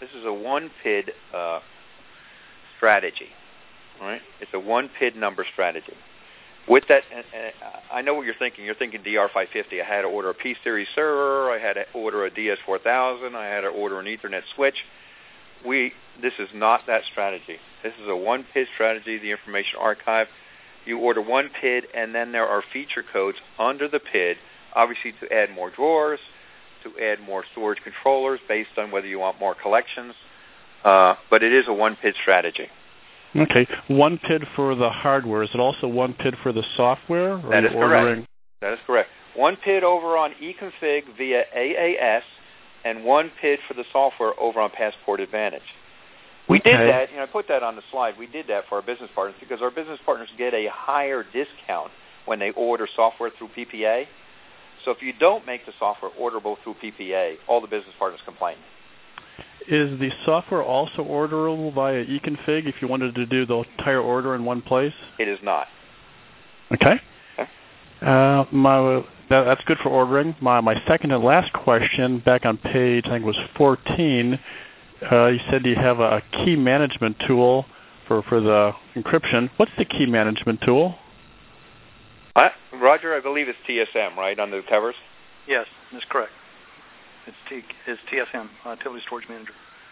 strategy, all right? It's a one PID number strategy. With that, I know what you're thinking. You're thinking DR550. I had to order a P-Series server. I had to order a DS4000. I had to order an Ethernet switch. This is not that strategy. This is a one PID strategy, the information archive. You order one PID, and then there are feature codes under the PID, obviously to add more drawers, to add more storage controllers based on whether you want more collections. But it is a one PID strategy. Okay. One PID for the hardware. Is it also one PID for the software? Or that is correct. That is correct. One PID over on eConfig via AAS, and one PID for the software over on Passport Advantage. We did that. I put that on the slide. We did that for our business partners because our business partners get a higher discount when they order software through PPA. So if you don't make the software orderable through PPA, all the business partners complain. Is the software also orderable via eConfig if you wanted to do the entire order in one place? It is not. Okay. That's good for ordering. My second and last question, back on page, I think it was 14, you said you have a key management tool for the encryption. What's the key management tool? Roger, I believe it's TSM, right, on the covers? Yes, that's correct. It's TSM, Tivoli Storage Manager.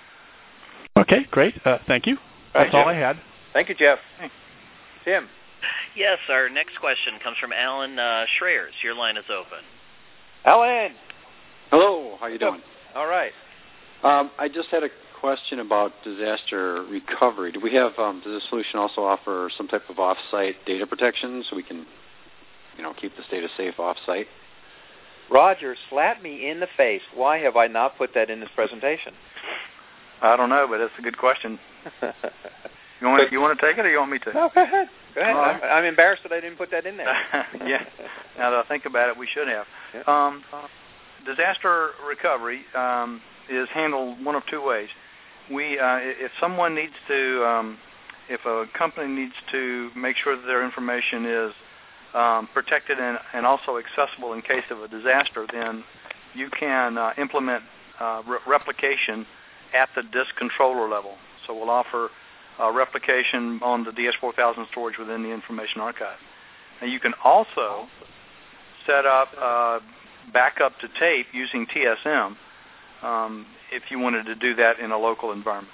Okay, great. Thank you. That's all I had. Thank you, Jeff. Thanks. Tim. Yes, our next question comes from Alan Schreyers. Your line is open. Alan. Hello. How you doing? All right. I just had a question about disaster recovery. Do we have? Does the solution also offer some type of off-site data protection so we can, keep this data safe off-site? Roger, slap me in the face. Why have I not put that in this presentation? I don't know, but that's a good question. You want to take it, or you want me to? No, go ahead. Go ahead. Right. I'm embarrassed that I didn't put that in there. Yeah. Now that I think about it, we should have. Yeah. Disaster recovery is handled one of two ways. If someone needs to, if a company needs to make sure that their information is protected and also accessible in case of a disaster, then you can implement replication at the disk controller level. So we'll offer replication on the DS4000 storage within the information archive. And you can also set up backup to tape using TSM if you wanted to do that in a local environment.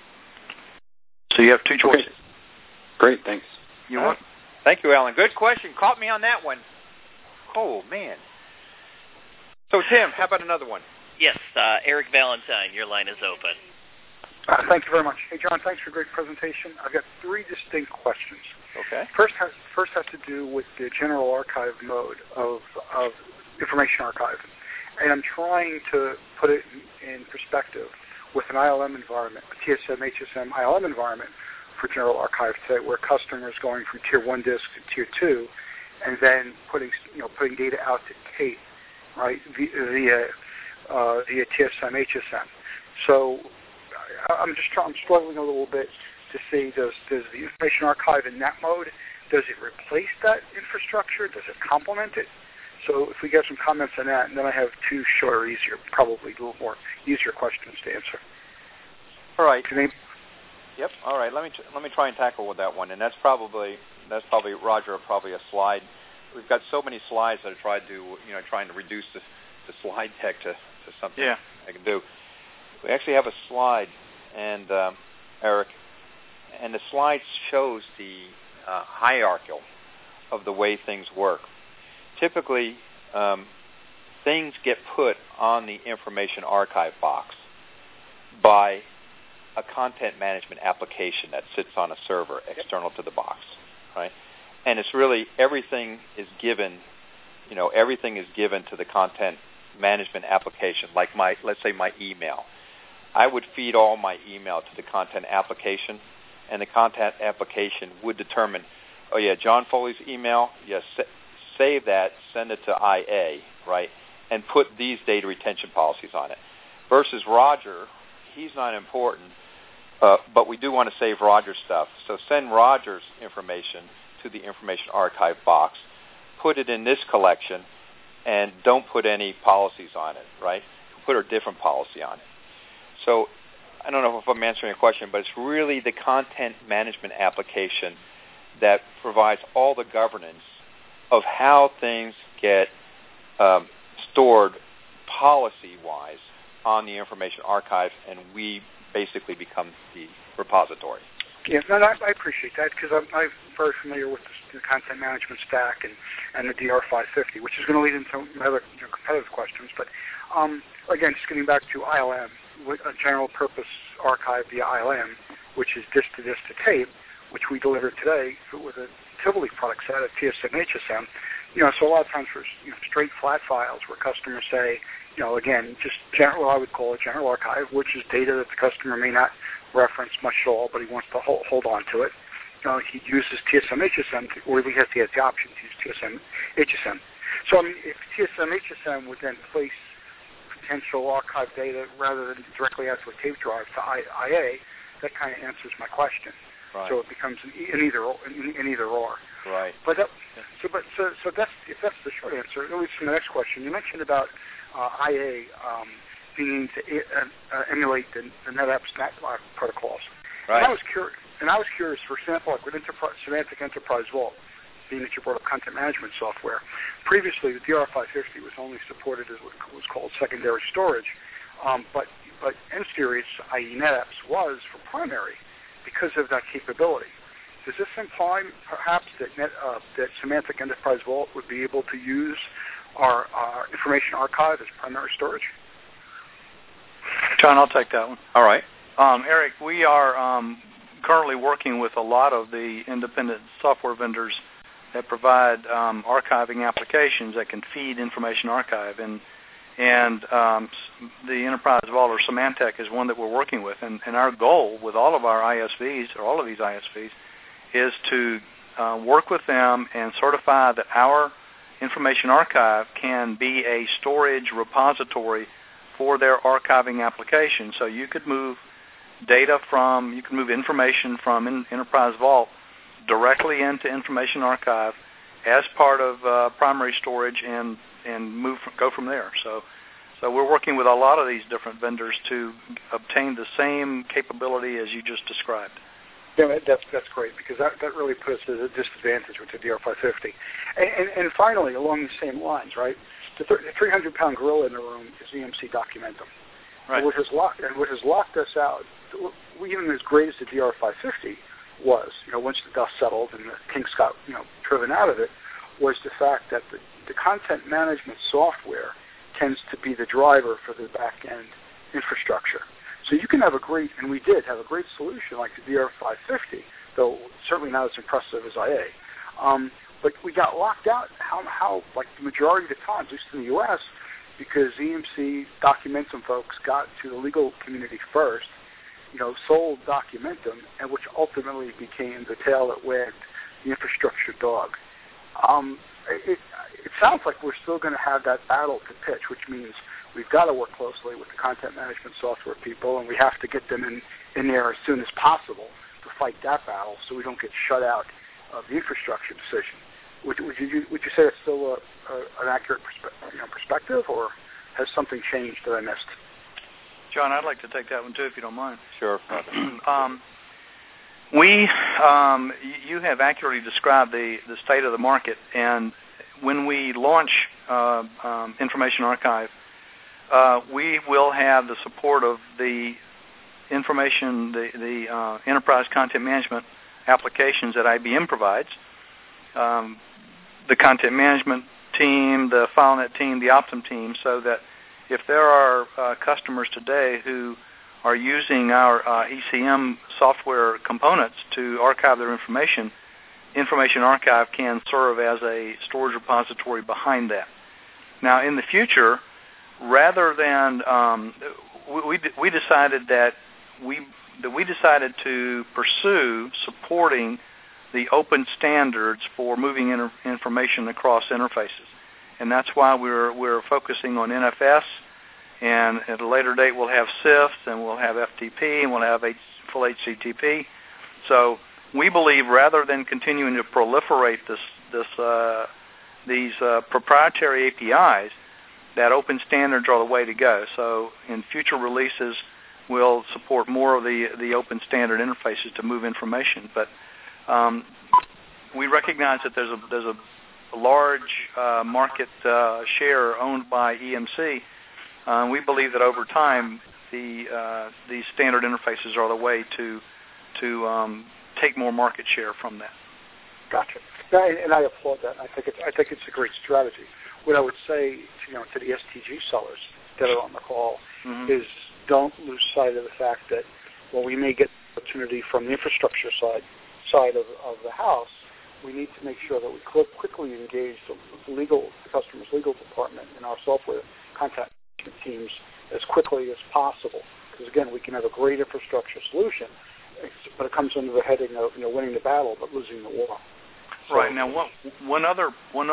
So you have two choices. Okay. Great, thanks. You want? Thank you, Alan. Good question. Caught me on that one. Oh, man. So, Tim, how about another one? Yes, Eric Valentine, your line is open. Thank you very much. Hey, John, thanks for a great presentation. I've got three distinct questions. Okay. First has to do with the general archive mode of information archive. And I'm trying to put it in perspective with an ILM environment, a TSM, HSM ILM environment for general archive today, where customers going from tier 1 disk to tier 2, and then putting data out to tape, right, via TSM, HSM. So I'm struggling a little bit to see, does the information archive in that mode, does it replace that infrastructure? Does it complement it? So if we get some comments on that, and then I have two shorter, easier, probably a little more easier questions to answer. All right. Yep. All right. Let me try and tackle with that one, and that's probably Roger, probably a slide. We've got so many slides that I tried to trying to reduce the slide deck to something I can do. We actually have a slide, and Eric, and the slide shows the hierarchy of the way things work. Typically, things get put on the information archive box by a content management application that sits on a server external to the box, right? And it's really everything is given to the content management application, like let's say my email. I would feed all my email to the content application, and the content application would determine, oh yeah, John Foley's email, yes, save that, send it to IA, right, and put these data retention policies on it. Versus Roger, he's not important, but we do want to save Roger's stuff. So send Roger's information to the information archive box, put it in this collection, and don't put any policies on it, right? Put a different policy on it. So I don't know if I'm answering your question, but it's really the content management application that provides all the governance of how things get stored policy-wise on the information archive, and we basically become the repository. Yeah, no, I appreciate that because I'm very familiar with the content management stack and the DR550, which is going to lead into my other competitive questions. But again, just getting back to ILM, a general purpose archive via ILM, which is disk to tape, which we delivered today with a Tivoli product set at TSM HSM. So a lot of times for straight flat files where customers say, again, just what I would call a general archive, which is data that the customer may not reference much at all, but he wants to hold on to it. He uses TSM HSM, or he has the option to use TSM HSM. So if TSM HSM would then place potential archive data rather than directly out to a tape drive to IA, that kind of answers my question. Right. So it becomes an either or. Right. But so that's if that's the short answer. It leads to the next question. You mentioned about IA being to emulate the NetApp protocols. Right. And I was curious, for example, like with Symantec Enterprise Vault, being that you brought up content management software. Previously, the DR550 was only supported as what was called secondary storage, but M-Series, i.e. NetApp's, was for primary because of that capability. Does this imply perhaps that Symantec Enterprise Vault would be able to use our information archive as primary storage? John, I'll take that one. All right. Eric, we are currently working with a lot of the independent software vendors that provide archiving applications that can feed information archive, and the Enterprise Vault or Symantec is one that we're working with, and our goal with all of our ISVs, or all of these ISVs, is to work with them and certify that our information archive can be a storage repository for their archiving application. So you could move information from Enterprise Vault directly into information archive as part of primary storage and go from there. So we're working with a lot of these different vendors to obtain the same capability as you just described. Yeah, that's great, because that really puts us at a disadvantage with the DR550. And finally, along the same lines, right, the 300-pound gorilla in the room is EMC Documentum. Right. And what has locked us out, even as great as the DR550 was, once the dust settled and the kinks got, driven out of it, was the fact that the content management software tends to be the driver for the back-end infrastructure. So you can have and we did have a great solution like the DR550, though certainly not as impressive as IA. But we got locked out how like the majority of the time, at least in the U.S., because EMC Documentum folks got to the legal community first, sold Documentum, and which ultimately became the tail that wagged the infrastructure dog. It sounds like we're still going to have that battle to pitch, which means we've got to work closely with the content management software people, and we have to get them in there as soon as possible to fight that battle so we don't get shut out of the infrastructure decision. Would you say that's still an accurate perspective, or has something changed that I missed? John, I'd like to take that one too, if you don't mind. Sure. You have accurately described the state of the market, and when we launch Information Archive, we will have the support of the information, the enterprise content management applications that IBM provides, the content management team, the FileNet team, the Optum team, so that if there are customers today who are using our ECM software components to archive their information, Information Archive can serve as a storage repository behind that. Now, in the future, rather than we decided to pursue supporting the open standards for moving information across interfaces, and that's why we're focusing on NFS. And at a later date, we'll have CIFS, and we'll have FTP, and we'll have full HTTP. So we believe rather than continuing to proliferate these proprietary APIs, that open standards are the way to go. So in future releases, we'll support more of the open standard interfaces to move information. But we recognize that there's a large market share owned by EMC. We believe that over time, these standard interfaces are the way to take more market share from that. Gotcha. And I applaud that. I think it's a great strategy. What I would say, to the STG sellers that are on the call is don't lose sight of the fact that while we may get opportunity from the infrastructure side of the house, we need to make sure that we quickly engage the customer's legal department in our software contact teams as quickly as possible. Because again, we can have a great infrastructure solution, but it comes under the heading of winning the battle but losing the war. So, right. Now, one other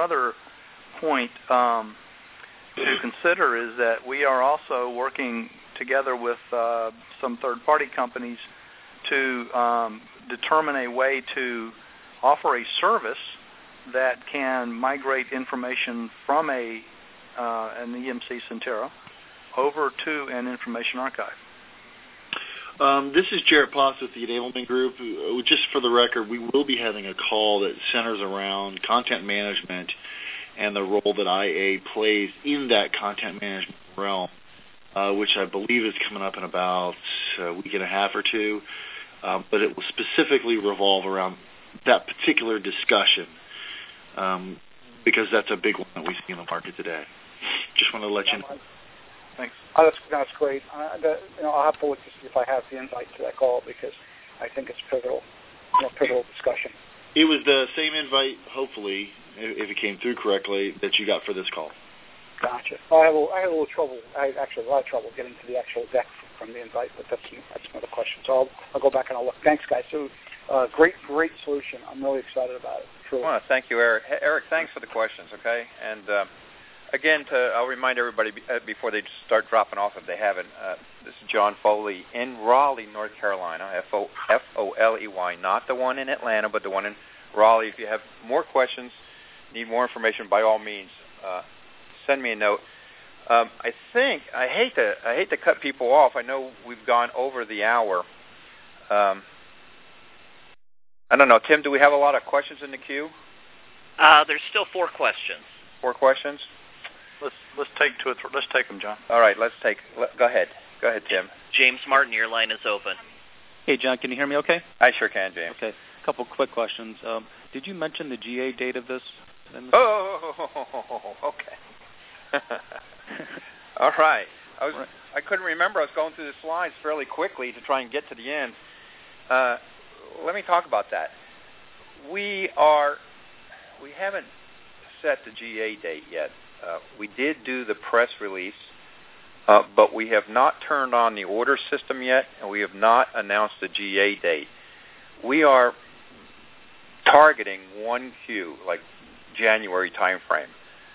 point to consider is that we are also working together with some third-party companies to determine a way to offer a service that can migrate information from an EMC Centera over to an information archive. This is Jarrett Potts with the Enablement Group. Just for the record, we will be having a call that centers around content management and the role that IA plays in that content management realm, which I believe is coming up in about a week and a half or two. But it will specifically revolve around that particular discussion because that's a big one that we see in the market today. Just want to let you know. Thanks. Oh, that's great. I'll have to look to see if I have the invite to that call because I think it's pivotal discussion. It was the same invite, hopefully, if it came through correctly, that you got for this call. Gotcha. I had a little trouble. I actually had a lot of trouble getting to the actual deck from the invite, but that's another question. So I'll go back and I'll look. Thanks, guys. So great solution. I'm really excited about it. Truly. I want to thank you, Eric. Eric, thanks for the questions. Okay, and again, I'll remind everybody before they start dropping off if they haven't. This is John Foley in Raleigh, North Carolina. Foley, not the one in Atlanta, but the one in Raleigh. If you have more questions, need more information, by all means, send me a note. I hate to cut people off. I know we've gone over the hour. I don't know, Tim. Do we have a lot of questions in the queue? There's still 4 questions. 4 questions. Let's take them, John. All right, go ahead. Go ahead, Tim. James Martin, your line is open. Hey, John, can you hear me okay? I sure can, James. Okay, a couple quick questions. Did you mention the GA date of this? Okay. All right. I couldn't remember. I was going through the slides fairly quickly to try and get to the end. Let me talk about that. We haven't set the GA date yet. We did do the press release, but we have not turned on the order system yet, and we have not announced the GA date. We are targeting 1Q, like January timeframe,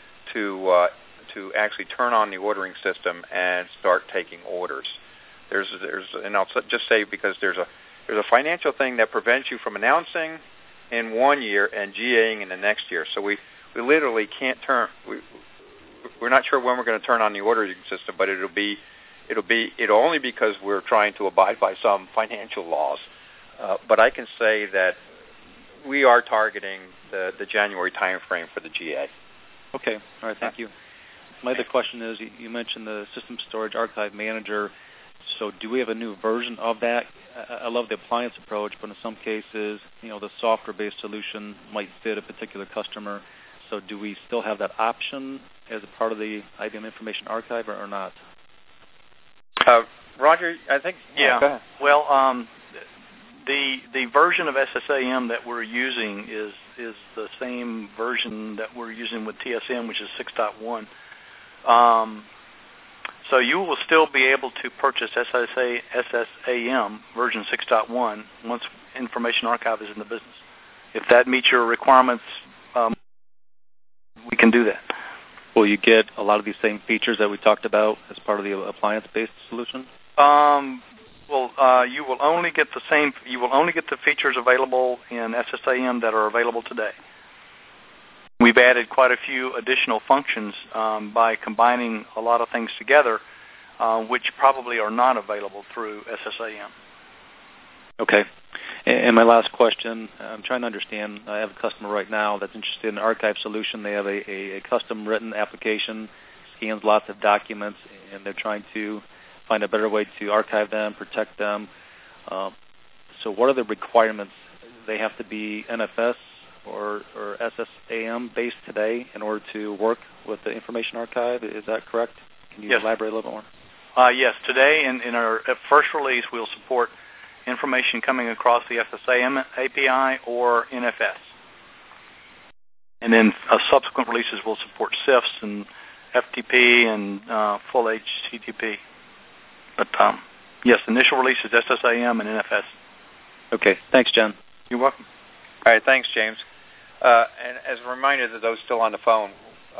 to actually turn on the ordering system and start taking orders. And I'll just say because there's a financial thing that prevents you from announcing in 1 year and GAing in the next year. So we literally can't turn. We're not sure when we're going to turn on the ordering system, but it'll only because we're trying to abide by some financial laws. But I can say that we are targeting the January timeframe for the GA. Okay. All right. Thank you. My other question is, you mentioned the System Storage Archive Manager. So do we have a new version of that? I love the appliance approach, but in some cases, the software-based solution might fit a particular customer. So do we still have that option as a part of the IBM Information Archive or not? Roger, I think. Yeah. Go ahead. Well, the version of SSAM that we're using is the same version that we're using with TSM, which is 6.1. So you will still be able to purchase SSAM version 6.1 once Information Archive is in the business. If that meets your requirements, we can do that. Will you get a lot of these same features that we talked about as part of the appliance-based solution? You will only get the same. You will only get the features available in SSAM that are available today. We've added quite a few additional functions by combining a lot of things together, which probably are not available through SSAM. Okay. And my last question, I'm trying to understand. I have a customer right now that's interested in an archive solution. They have a custom-written application, scans lots of documents, and they're trying to find a better way to archive them, protect them. So what are the requirements? They have to be NFS or SSAM based today in order to work with the Information Archive. Is that correct? Can you elaborate a little bit more? Yes. Today, in our first release, we'll support information coming across the SSAM API or NFS. And then subsequent releases will support CIFS and FTP and full HTTP. But yes, initial release is SSAM and NFS. Okay. Thanks, John. You're welcome. All right. Thanks, James. And as a reminder to those still on the phone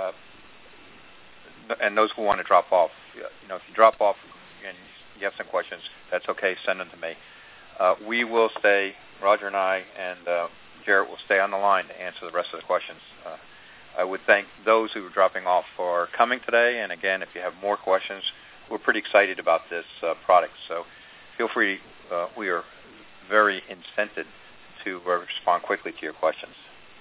and those who want to drop off, if you drop off and you have some questions, that's okay. Send them to me. We will stay, Roger and I and Jarrett will stay on the line to answer the rest of the questions. I would thank those who are dropping off for coming today. And again, if you have more questions, we're pretty excited about this product. So feel free. We are very incented to respond quickly to your questions.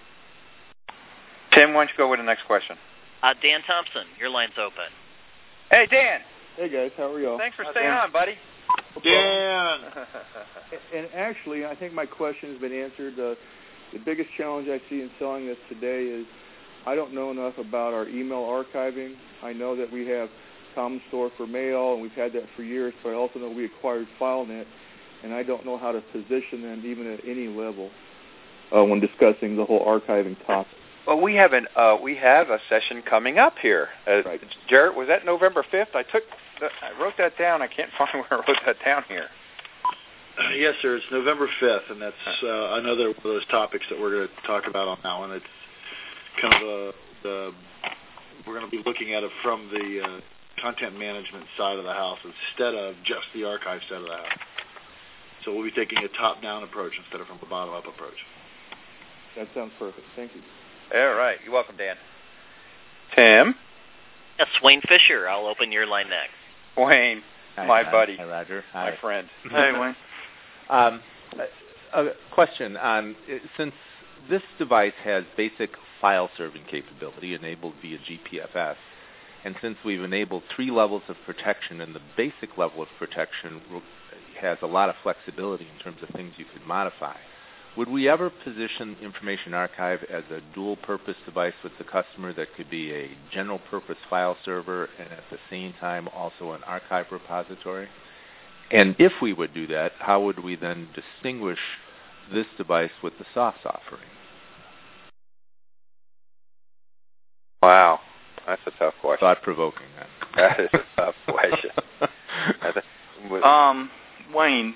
Tim, why don't you go with the next question? Dan Thompson, your line's open. Hey, Dan. Hey, guys. How are y'all? Thanks for staying on, buddy. Dan. And actually, I think my question has been answered. The biggest challenge I see in selling this today is I don't know enough about our email archiving. I know that we have Common Store for mail, and we've had that for years, but I also know we acquired FileNet, and I don't know how to position them even at any level when discussing the whole archiving topic. Well, we have a session coming up here. Right. Jarrett, was that November 5th? I wrote that down. I can't find where I wrote that down here. Yes, sir. It's November 5th, and that's another one of those topics that we're going to talk about on that one. It's kind of we're going to be looking at it from the content management side of the house instead of just the archive side of the house. So we'll be taking a top-down approach instead of from a bottom-up approach. That sounds perfect. Thank you. All right. You're welcome, Dan. Tim? Yes, Wayne Fisher. I'll open your line next. Wayne, hi, my John. buddy. Hi, Roger. My friend. Hey, Wayne. A question on, since this device has basic file serving capability enabled via GPFS, and since we've enabled 3 levels of protection, and the basic level of protection has a lot of flexibility in terms of things you could modify, would we ever position Information Archive as a dual-purpose device with the customer that could be a general-purpose file server and at the same time also an archive repository? And if we would do that, how would we then distinguish this device with the SOS offering? Wow. That's a tough question. Thought-provoking. That is a tough question. Wayne,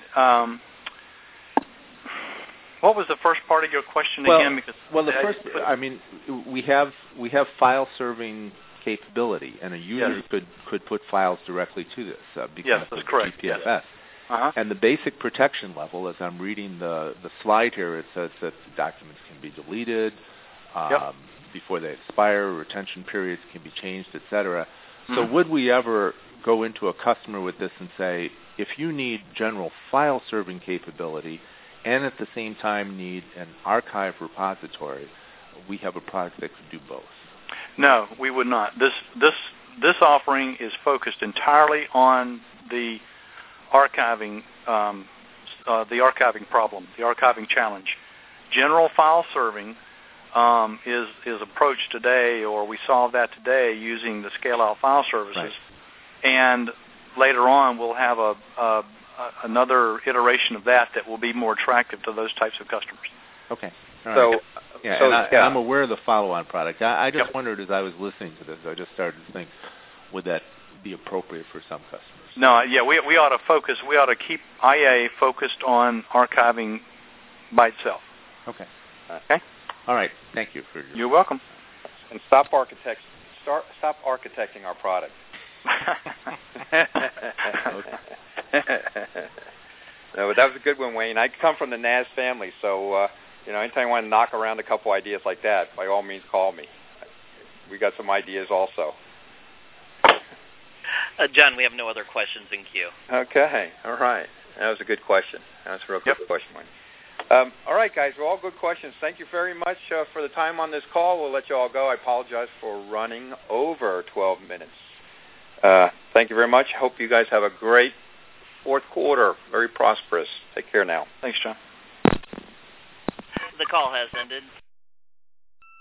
what was the first part of your question again? Well, the first, we have file serving capability, and a user could put files directly to this because of GPFS. Yes. Uh-huh. And the basic protection level, as I'm reading the slide here, it says that the documents can be deleted before they expire, retention periods can be changed, etc. So would we ever go into a customer with this and say, if you need general file serving capability and at the same time need an archive repository, we have a product that could do both? No, we would not. This offering is focused entirely on the archiving problem, the archiving challenge. General file serving is approached today, or we solve that today using the scale-out file services. Right. And later on we'll have another iteration of that will be more attractive to those types of customers. Okay. All right. I'm aware of the follow-on product. I just wondered as I was listening to this, I just started to think, would that be appropriate for some customers? No, we ought to focus. We ought to keep IA focused on archiving by itself. Okay. Okay. All right. Thank you for You're welcome. And stop architecting our product. No, but that was a good one, Wayne. I come from the NAS family, so anytime you want to knock around a couple ideas like that, by all means, call me. We got some ideas also. John, we have no other questions in queue. Okay, all right. That was a good question. That was a real good question, Wayne. All right, guys, well, all good questions. Thank you very much for the time on this call. We'll let you all go. I apologize for running over 12 minutes. Thank you very much. Hope you guys have a great fourth quarter, very prosperous. Take care now. Thanks, John. The call has ended.